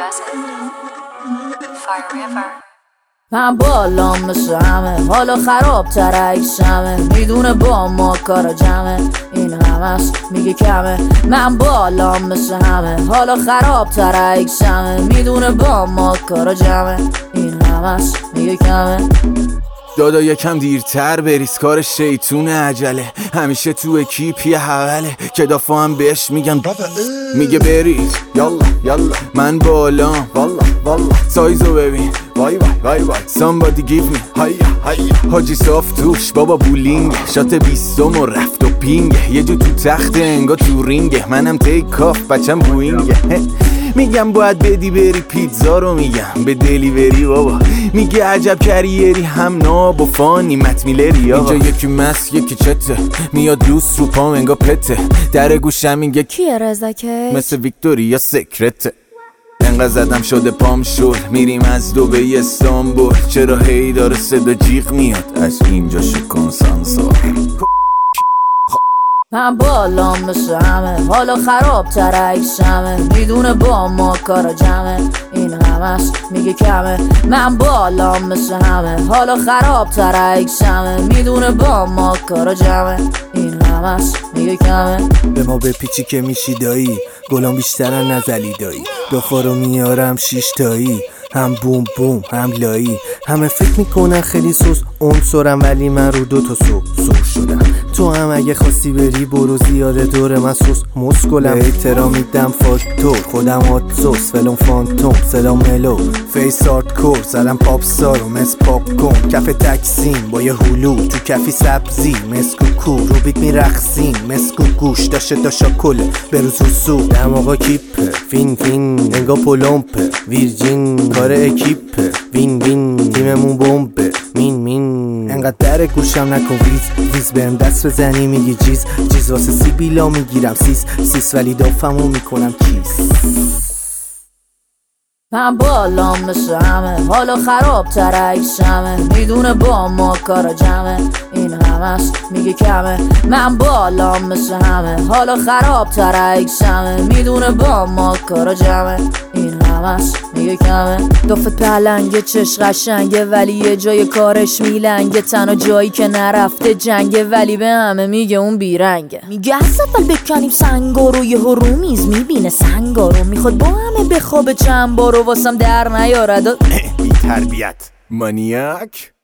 من بالام مثل همه، حالا خراب تر عکسمه، میدونه با ما کارا جمعه، این همست میگه کمه. من بالام مثل همه، حالا خراب تر عکسمه، میدونه با ما کارا جمعه، این همست میگه کمه. دادا یکم دیرتر بریز، کار شیطون عجله، همیشه تو اکیپ یه حوله، که دافا هم بهش میگن میگه بریز یالا یالا. من بالام والا والا، سایزو ببین وای وای وای وای. somebody give me هیا هیا. حاجی صاف توش بابا بولینگ، شات 20 و رفت و پینگ، یه جو تو تخت انگا تو رینگه، منم تیک آف بچم بوینگه. میگم باید بدی بری پیتزا رو، میگم به دلیوری بابا، میگه عجب کریری هم ناب و فانی متمیلری آقا. اینجا یکی مس یکی چته، میاد لوس رو پام انگا پته، در گوشم میگه کیه رزکه؟ مثل ویکتوریا سکرته. انقدر زدم شده پام شد، میریم از دبی استانبول، چرا هی داره صدا جیغ میاد از اینجا شکن سانسور. من بالام مثل همه، حالا خراب تر عکسمه، میدونه با ما کارا جمعه، این همست میگه کمه. من بالام مثل همه، حالا خراب تر عکسمه، میدونه با ما کارا جمعه، این همست میگه کمه. به ما به پیچی که میشی دایی، گلام بیشترن نزلی دایی، دافا رو میارم 6 تایی، هم بوم بوم هم لایی. همه فکر میکنن خیلی سوس عنصرم، ولی من رو 2 تا سور شدم. تو هم اگه خواستی بری برو، زیاده دور من سوس مسکلم. احترام میدم فاکتور، خودم هات سوس فلون فانتوم، سلام ملو فیس آرت کور، زدم پاپ سارو مس پاپ کن، کف تکسیم با یه هلو تو کفی سبزی مسکوکو، رو بیت میرخسیم مسکو گوش داشته داشا کله بروز رو سو. دماغا کیپه فین فین انگا پولومپه، ویرجین کار اکیپه، وین وین تیممون بمبه، مین انقدر در گوشم نکن ویز بهم دست بزنی میگی جیز واسه سیبیلا میگیرم سیس ولی دافمو میکنم کیس. من بالام مثل همه، حالا خراب تر عکسمه، میدونه با ما کارا جمعه، این همست میگه کمه. من بالام مثل همه، حالا خراب تر عکسمه، میدونه با ما کارا جمعه، این همست میگه کمه. دافت پلنگه چش قشنگه، ولی یه جای کارش میلنگه، تنها جایی که نرفته جنگه، ولی به همه میگه اون بیرنگه. میگه از اول بکنیم سنگارو، یه رومیز میبینه سنگارو، میخواد با همه بخوابه چند بارو، واسم در نیارد بی تربیت مانیاک.